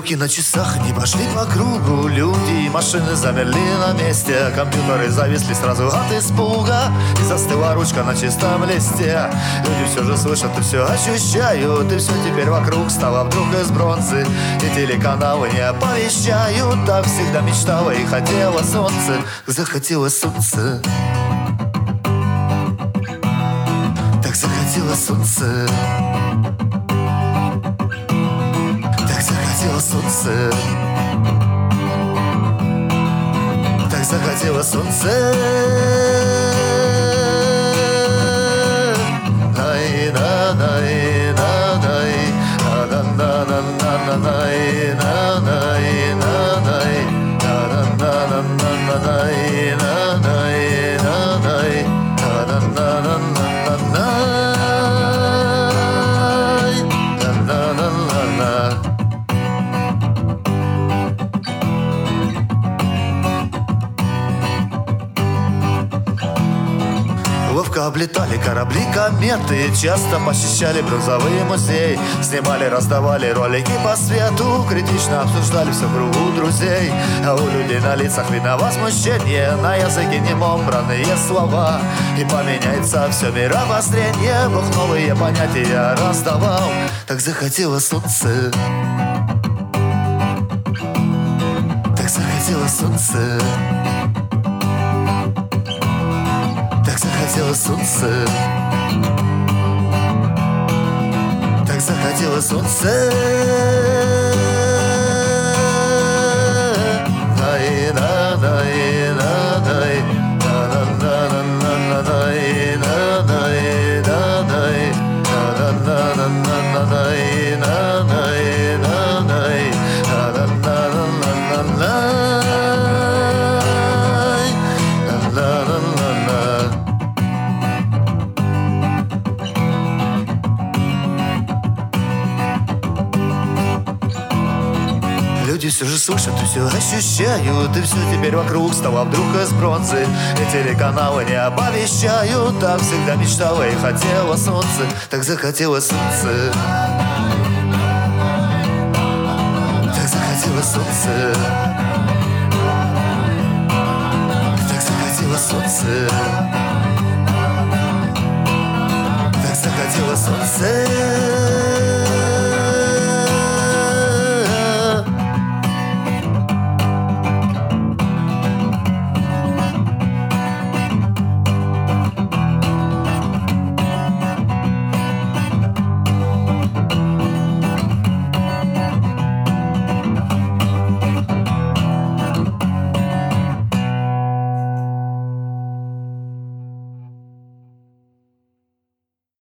Стрелки на часах не пошли по кругу. Люди и машины замерли на месте. Компьютеры зависли сразу от испуга. И застыла ручка на чистом листе. Люди все же слышат и все ощущают. И все теперь вокруг стало вдруг из бронзы. И телеканалы не оповещают. Так всегда мечтала и хотела солнце. Захотела солнце. Так захотела солнце. Солнце. Так захотело солнце. Ловко облетали корабли, кометы. Часто посещали бронзовый музей. Снимали, раздавали ролики по свету. Критично обсуждали все в кругу друзей. А у людей на лицах видно возмущение. На языке немом бранные слова. И поменяется все мировоззрение. Бог новые понятия раздавал. Так захотело солнце. Так захотело солнце. Так захотело солнце. Так захотело солнце. Люди все же слышат и все ощущают. И все теперь вокруг стало вдруг из бронзы. И телеканалы не оповещают. Так всегда мечтала и хотела солнце. Так захотела солнце. Так захотела солнце. Так захотела солнце.